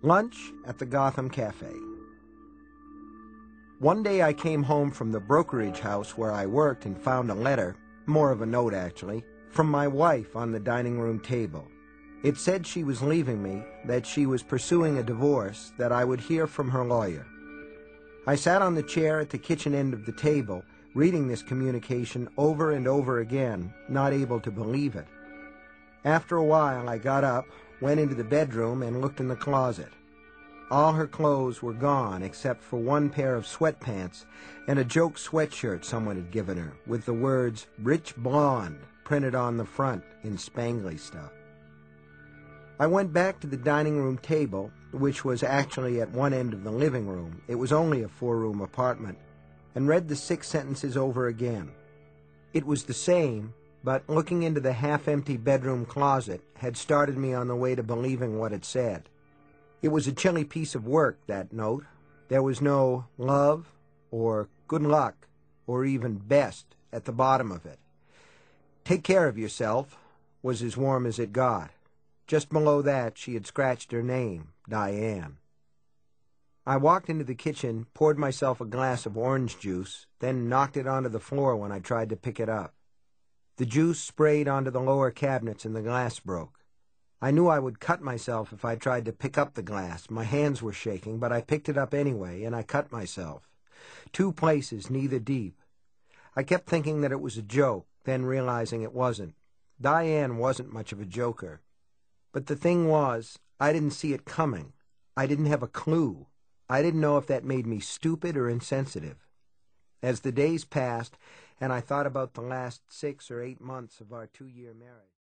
Lunch at the Gotham Cafe. One day I came home from the brokerage house where I worked and found a letter, more of a note actually, from my wife on the dining room table. It said she was leaving me, that she was pursuing a divorce, that I would hear from her lawyer. I sat on the chair at the kitchen end of the table, reading this communication over and over again, not able to believe it. After a while I got up, went into the bedroom, and looked in the closet. All her clothes were gone except for one pair of sweatpants and a joke sweatshirt someone had given her, with the words "Rich Blonde" printed on the front in spangly stuff. I went back to the dining room table, which was actually at one end of the living room. It was only a 4-room apartment, and read the 6 sentences over again. It was the same, but looking into the half-empty bedroom closet had started me on the way to believing what it said. It was a chilly piece of work, that note. There was no love or good luck or even best at the bottom of it. "Take care of yourself" was as warm as it got. Just below that, she had scratched her name, Diane. I walked into the kitchen, poured myself a glass of orange juice, then knocked it onto the floor when I tried to pick it up. The juice sprayed onto the lower cabinets and the glass broke. I knew I would cut myself if I tried to pick up the glass. My hands were shaking, but I picked it up anyway, and I cut myself. 2 places, neither deep. I kept thinking that it was a joke, then realizing it wasn't. Diane wasn't much of a joker. But the thing was, I didn't see it coming. I didn't have a clue. I didn't know if that made me stupid or insensitive. As the days passed, and I thought about the last 6 or 8 months of our 2-year marriage,